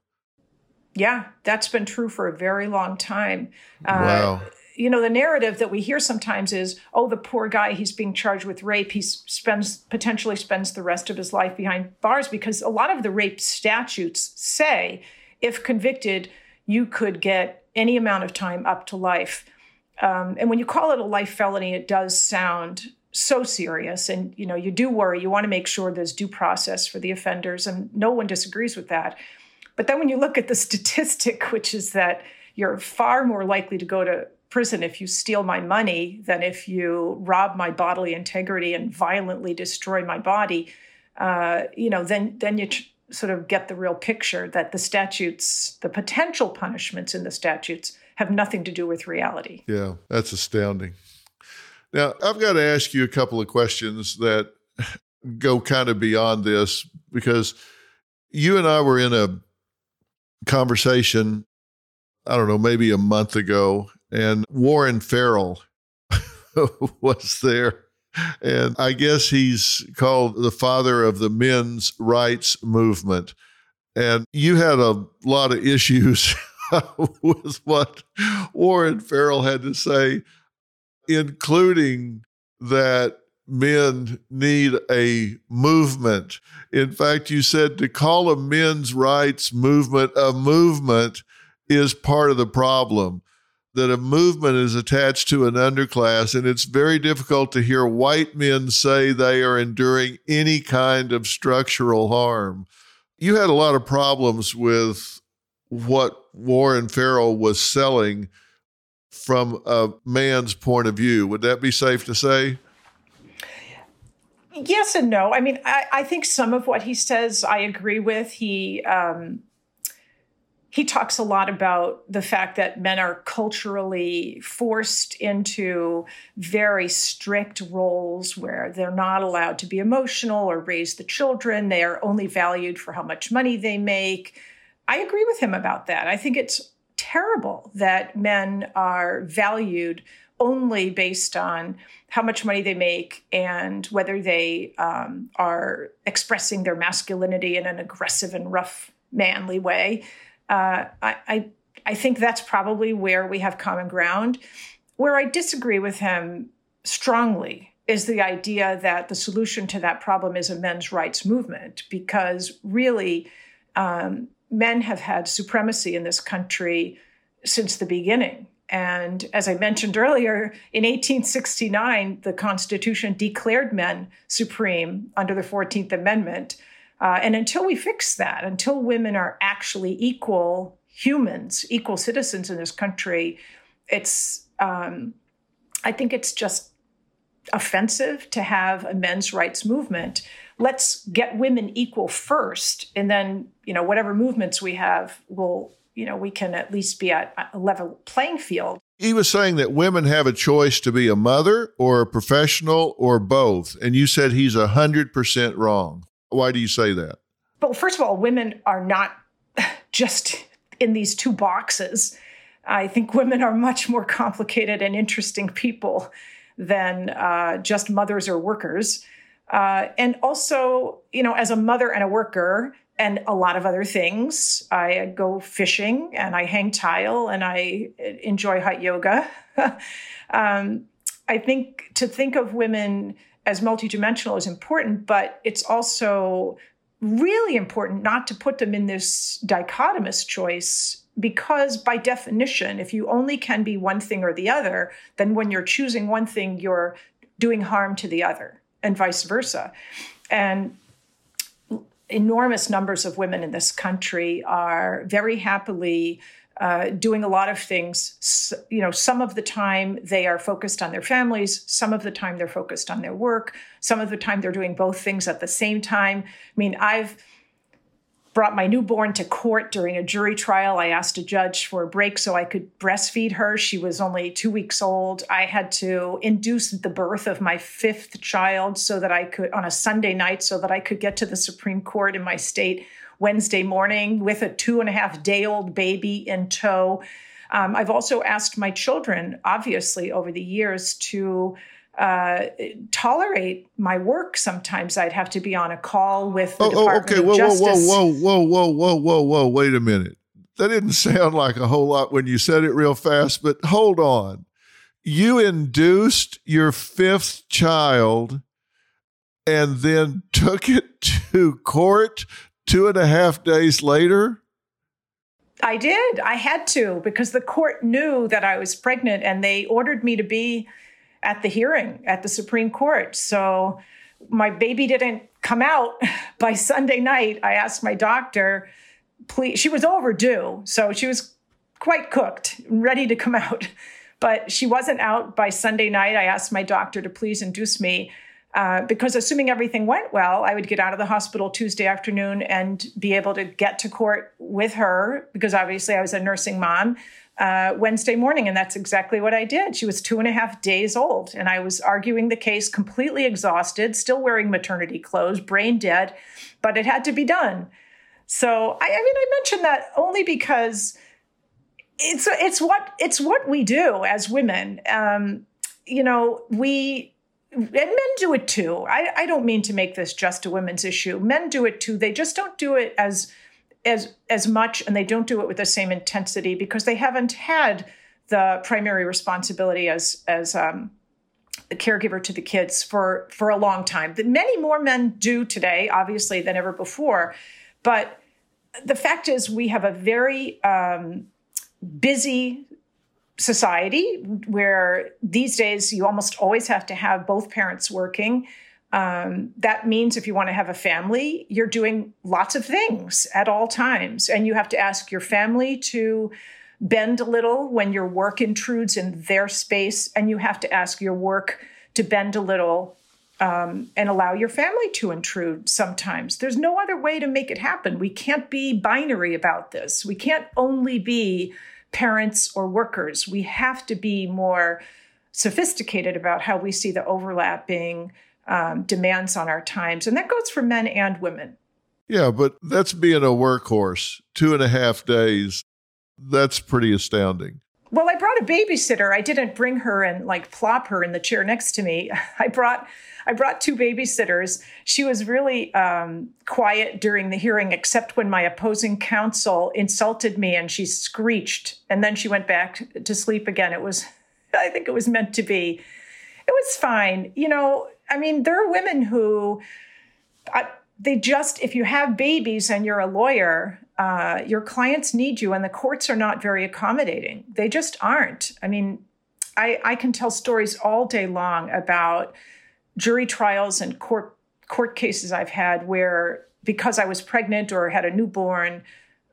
Yeah, that's been true for a very long time. Wow. Uh, you know, the narrative that we hear sometimes is, oh, the poor guy, he's being charged with rape. He spends potentially spends the rest of his life behind bars, because a lot of the rape statutes say, if convicted, you could get any amount of time up to life. Um, and when you call it a life felony, it does sound so serious. And, you know, you do worry. You want to make sure there's due process for the offenders. And no one disagrees with that. But then when you look at the statistic, which is that you're far more likely to go to prison if you steal my money than if you rob my bodily integrity and violently destroy my body, uh, you know, then then you tr- sort of get the real picture that the statutes, the potential punishments in the statutes, have nothing to do with reality. Yeah, that's astounding. Now, I've got to ask you a couple of questions that go kind of beyond this, because you and I were in a conversation, I don't know, maybe a month ago, and Warren Farrell was there. And I guess he's called the father of the men's rights movement. And you had a lot of issues with what Warren Farrell had to say, including that men need a movement. In fact, you said to call a men's rights movement a movement is part of the problem, that a movement is attached to an underclass, and it's very difficult to hear white men say they are enduring any kind of structural harm. You had a lot of problems with what Warren Farrell was selling from a man's point of view. Would that be safe to say? Yes and no. I mean, I, I think some of what he says I agree with. He um, he talks a lot about the fact that men are culturally forced into very strict roles where they're not allowed to be emotional or raise the children. They are only valued for how much money they make. I agree with him about that. I think it's terrible that men are valued only based on how much money they make and whether they um, are expressing their masculinity in an aggressive and rough, manly way. Uh, I, I I think that's probably where we have common ground. Where I disagree with him strongly is the idea that the solution to that problem is a men's rights movement, because really um, men have had supremacy in this country since the beginning. And as I mentioned earlier, in eighteen sixty-nine, the Constitution declared men supreme under the fourteenth Amendment. Uh, and until we fix that, until women are actually equal humans, equal citizens in this country, it's, um, I think it's just offensive to have a men's rights movement. Let's get women equal first, and then, you know, whatever movements we have will, you know, we can at least be at a level playing field. He was saying that women have a choice to be a mother or a professional or both. And you said he's one hundred percent wrong. Why do you say that? Well, first of all, women are not just in these two boxes. I think women are much more complicated and interesting people than uh, just mothers or workers. Uh, and also, you know, as a mother and a worker, and a lot of other things. I go fishing and I hang tile and I enjoy hot yoga. um, I think to think of women as multidimensional is important, but it's also really important not to put them in this dichotomous choice, because by definition, if you only can be one thing or the other, then when you're choosing one thing, you're doing harm to the other, and vice versa. And enormous numbers of women in this country are very happily uh, doing a lot of things. So, you know, some of the time they are focused on their families. Some of the time they're focused on their work. Some of the time they're doing both things at the same time. I mean, I've brought my newborn to court during a jury trial. I asked a judge for a break so I could breastfeed her. She was only two weeks old. I had to induce the birth of my fifth child so that I could, on a Sunday night, so that I could get to the Supreme Court in my state Wednesday morning with a two and a half day old baby in tow. Um, I've also asked my children, obviously, over the years to uh, tolerate my work. Sometimes I'd have to be on a call with the oh, Department oh, okay. of whoa, Justice. Whoa, whoa, whoa, whoa, whoa, whoa, whoa, wait a minute. That didn't sound like a whole lot when you said it real fast, but hold on. You induced your fifth child and then took it to court two and a half days later? I did. I had to, because the court knew that I was pregnant and they ordered me to be at the hearing at the Supreme Court. So my baby didn't come out by Sunday night. I asked my doctor, please, she was overdue. So she was quite cooked, ready to come out, but she wasn't out by Sunday night. I asked my doctor to please induce me uh, because assuming everything went well, I would get out of the hospital Tuesday afternoon and be able to get to court with her, because obviously I was a nursing mom, Uh, Wednesday morning. And that's exactly what I did. She was two and a half days old. And I was arguing the case completely exhausted, still wearing maternity clothes, brain dead, but it had to be done. So, I, I mean, I mentioned that only because it's, it's what, it's what we do as women. Um, you know, we, and men do it too. I, I don't mean to make this just a women's issue. Men do it too. They just don't do it as as as much, and they don't do it with the same intensity because they haven't had the primary responsibility as as um, a caregiver to the kids for, for a long time. Many more men do today, obviously, than ever before. But the fact is we have a very um, busy society where these days you almost always have to have both parents working. Um, that means if you want to have a family, you're doing lots of things at all times. And you have to ask your family to bend a little when your work intrudes in their space. And you have to ask your work to bend a little um, and allow your family to intrude sometimes. There's no other way to make it happen. We can't be binary about this. We can't only be parents or workers. We have to be more sophisticated about how we see the overlapping um, demands on our times. And that goes for men and women. Yeah, but that's being a workhorse. Two and a half days. That's pretty astounding. Well, I brought a babysitter. I didn't bring her and like plop her in the chair next to me. I brought I brought two babysitters. She was really um, quiet during the hearing, except when my opposing counsel insulted me and she screeched. And then she went back to sleep again. It was, I think it was meant to be. It was fine. You know, I mean, there are women who, I, they just, if you have babies and you're a lawyer, uh, your clients need you and the courts are not very accommodating. They just aren't. I mean, I, I can tell stories all day long about jury trials and court court cases I've had where because I was pregnant or had a newborn,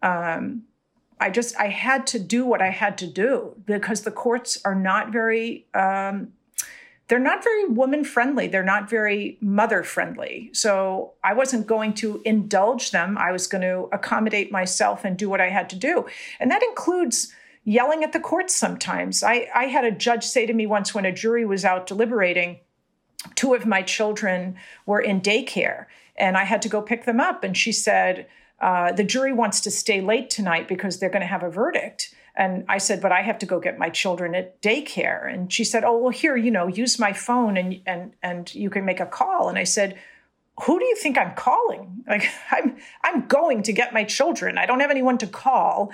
um, I just, I had to do what I had to do because the courts are not very, um, they're not very woman friendly. They're not very mother friendly. So I wasn't going to indulge them. I was going to accommodate myself and do what I had to do. And that includes yelling at the courts sometimes. I, I had a judge say to me once when a jury was out deliberating, two of my children were in daycare and I had to go pick them up. And she said, uh, the jury wants to stay late tonight because they're going to have a verdict. And I said, but I have to go get my children at daycare. And she said, oh, well, here, you know, use my phone and and and you can make a call. And I said, who do you think I'm calling? Like, I'm I'm going to get my children. I don't have anyone to call.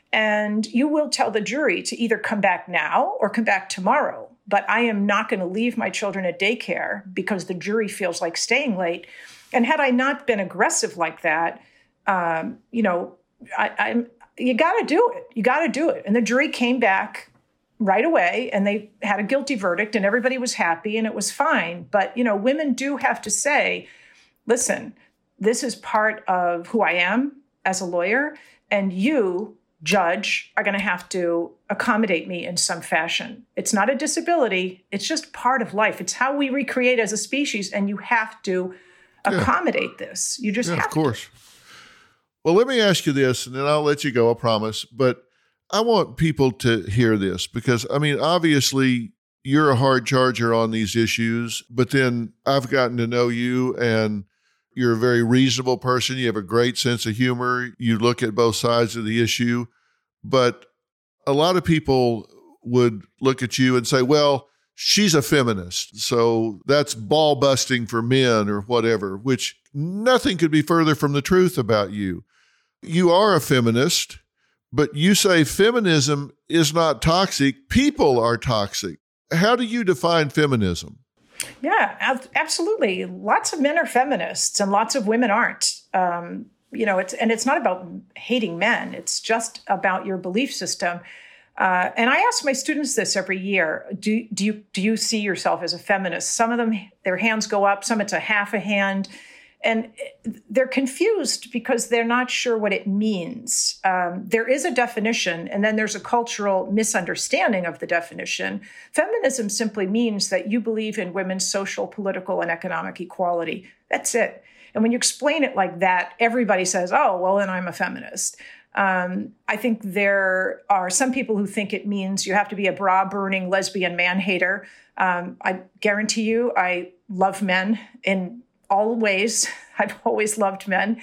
And you will tell the jury to either come back now or come back tomorrow. But I am not going to leave my children at daycare because the jury feels like staying late. And had I not been aggressive like that, um, you know, I, I'm, you got to do it. You got to do it. And the jury came back right away and they had a guilty verdict and everybody was happy and it was fine. But, you know, women do have to say, listen, this is part of who I am as a lawyer, and you, judge, are going to have to accommodate me in some fashion. It's not a disability. It's just part of life. It's how we recreate as a species, and you have to accommodate yeah. this. You just yeah, have of course. to. Well, let me ask you this, and then I'll let you go, I promise. But I want people to hear this because, I mean, obviously, you're a hard charger on these issues, but then I've gotten to know you, and you're a very reasonable person. You have a great sense of humor. You look at both sides of the issue. But a lot of people would look at you and say, well, she's a feminist, so that's ball busting for men or whatever, which nothing could be further from the truth about you. You are a feminist, but you say feminism is not toxic. People are toxic. How do you define feminism? Yeah, absolutely. Lots of men are feminists and lots of women aren't. Um, you know, it's and it's not about hating men. It's just about your belief system. Uh, and I ask my students this every year. Do, do you do you see yourself as a feminist? Some of them, their hands go up. Some it's a half a hand. And they're confused because they're not sure what it means. Um, there is a definition, and then there's a cultural misunderstanding of the definition. Feminism simply means that you believe in women's social, political, and economic equality. That's it. And when you explain it like that, everybody says, oh, well, then I'm a feminist. Um, I think there are some people who think it means you have to be a bra-burning lesbian man-hater. Um, I guarantee you, I love men in all ways. I've always loved men.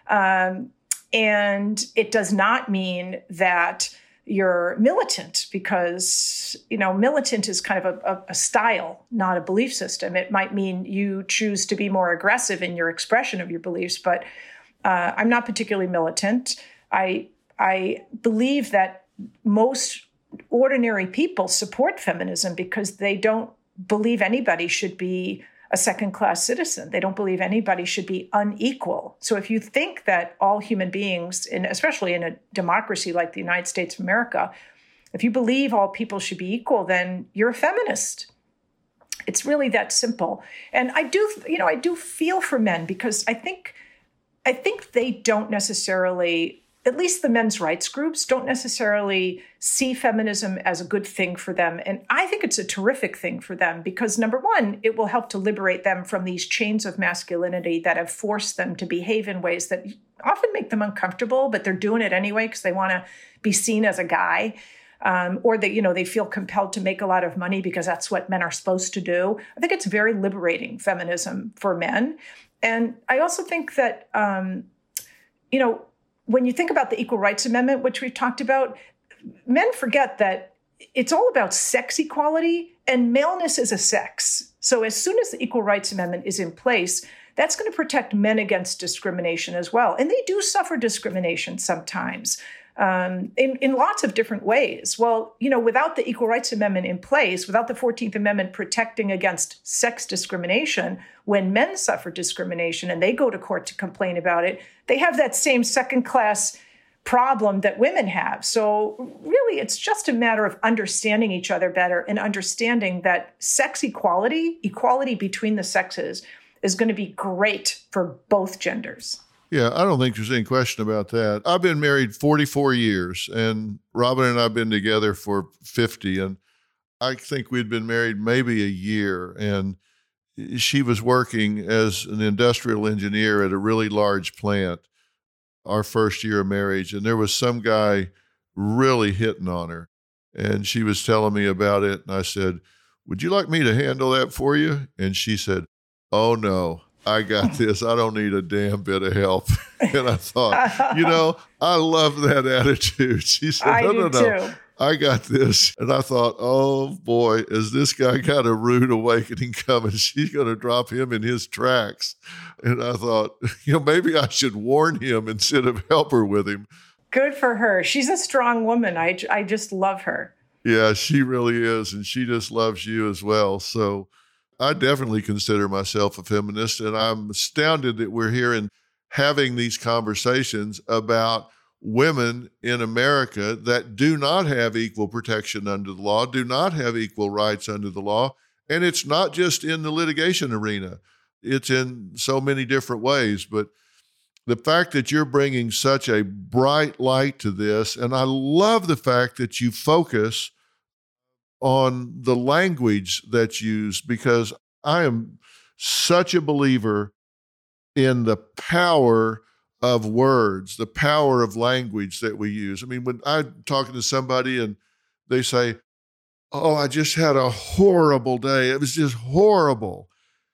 Um, and it does not mean that you're militant because, you know, militant is kind of a, a, a style, not a belief system. It might mean you choose to be more aggressive in your expression of your beliefs, but uh, I'm not particularly militant. I I believe that most ordinary people support feminism because they don't believe anybody should be a second-class citizen. They don't believe anybody should be unequal. So if you think that all human beings, in, especially in a democracy like the United States of America, if you believe all people should be equal, then you're a feminist. It's really that simple. And I do, you know, I do feel for men because I think, I think they don't necessarily, at least the men's rights groups, don't necessarily see feminism as a good thing for them. And I think it's a terrific thing for them because, number one, it will help to liberate them from these chains of masculinity that have forced them to behave in ways that often make them uncomfortable, but they're doing it anyway because they want to be seen as a guy. Um, or that, you know, they feel compelled to make a lot of money because that's what men are supposed to do. I think it's very liberating, feminism for men. And I also think that, um, you know, when you think about the Equal Rights Amendment, which we've talked about, men forget that it's all about sex equality and maleness is a sex. So as soon as the Equal Rights Amendment is in place, that's going to protect men against discrimination as well. And they do suffer discrimination sometimes. Um, in, in lots of different ways. Well, you know, without the Equal Rights Amendment in place, without the fourteenth Amendment protecting against sex discrimination, when men suffer discrimination and they go to court to complain about it, they have that same second-class problem that women have. So really, it's just a matter of understanding each other better and understanding that sex equality, equality between the sexes, is going to be great for both genders. Yeah, I don't think there's any question about that. I've been married forty-four years, and Robin and I have been together for fifty, and I think we'd been married maybe a year, and she was working as an industrial engineer at a really large plant our first year of marriage, and there was some guy really hitting on her, and she was telling me about it, and I said, would you like me to handle that for you? And she said, oh, no. I got this. I don't need a damn bit of help. And I thought, you know, I love that attitude. She said, I no, do no, no, too. I got this. And I thought, oh boy, is this guy got a rude awakening coming? She's going to drop him in his tracks. And I thought, you know, maybe I should warn him instead of help her with him. Good for her. She's a strong woman. I, I just love her. Yeah, she really is. And she just loves you as well. So I definitely consider myself a feminist, and I'm astounded that we're here and having these conversations about women in America that do not have equal protection under the law, do not have equal rights under the law. And it's not just in the litigation arena. It's in so many different ways. But the fact that you're bringing such a bright light to this, and I love the fact that you focus on the language that's used, because I am such a believer in the power of words, the power of language that we use. I mean, when I'm talking to somebody and they say, oh, I just had a horrible day. It was just horrible.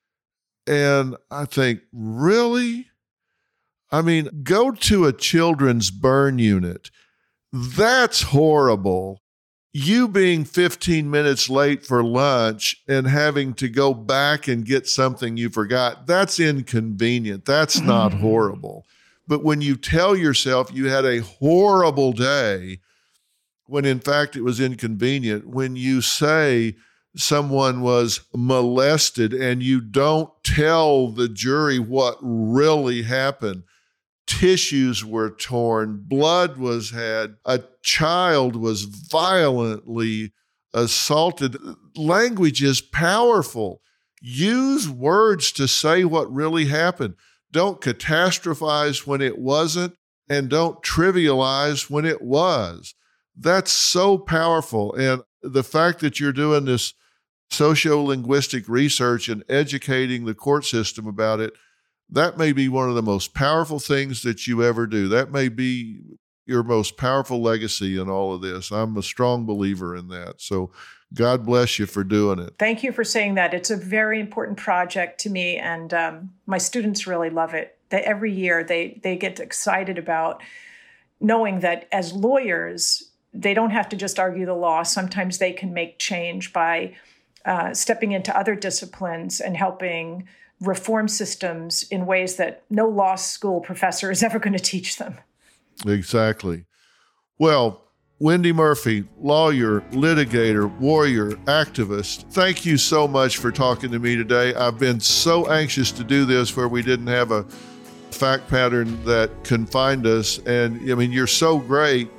And I think, really? I mean, go to a children's burn unit. That's horrible. You being fifteen minutes late for lunch and having to go back and get something you forgot, that's inconvenient. That's not horrible. But when you tell yourself you had a horrible day, when in fact it was inconvenient, when you say someone was molested and you don't tell the jury what really happened, tissues were torn, blood was had, a child was violently assaulted. Language is powerful. Use words to say what really happened. Don't catastrophize when it wasn't, and don't trivialize when it was. That's so powerful. And the fact that you're doing this sociolinguistic research and educating the court system about it, that may be one of the most powerful things that you ever do. That may be your most powerful legacy in all of this. I'm a strong believer in that. So God bless you for doing it. Thank you for saying that. It's a very important project to me, and um, my students really love it. They, every year they they get excited about knowing that as lawyers, they don't have to just argue the law. Sometimes they can make change by uh, stepping into other disciplines and helping reform systems in ways that no law school professor is ever going to teach them. Exactly. Well, Wendy Murphy, lawyer, litigator, warrior, activist, thank you so much for talking to me today. I've been so anxious to do this where we didn't have a fact pattern that confined us. And I mean, you're so great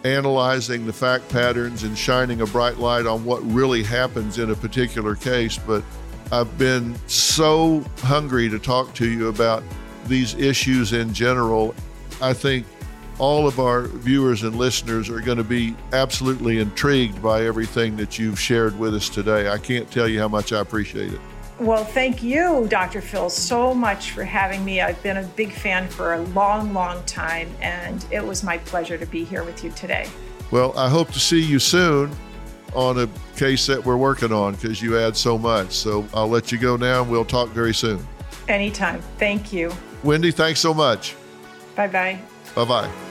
analyzing the fact patterns and shining a bright light on what really happens in a particular case. But I've been so hungry to talk to you about these issues in general. I think all of our viewers and listeners are going to be absolutely intrigued by everything that you've shared with us today. I can't tell you how much I appreciate it. Well, thank you, Doctor Phil, so much for having me. I've been a big fan for a long, long time, and it was my pleasure to be here with you today. Well, I hope to see you soon on a case that we're working on, because you add so much. So I'll let you go now, and we'll talk very soon. Anytime. Thank you. Wendy, thanks so much. Bye-bye. Bye-bye.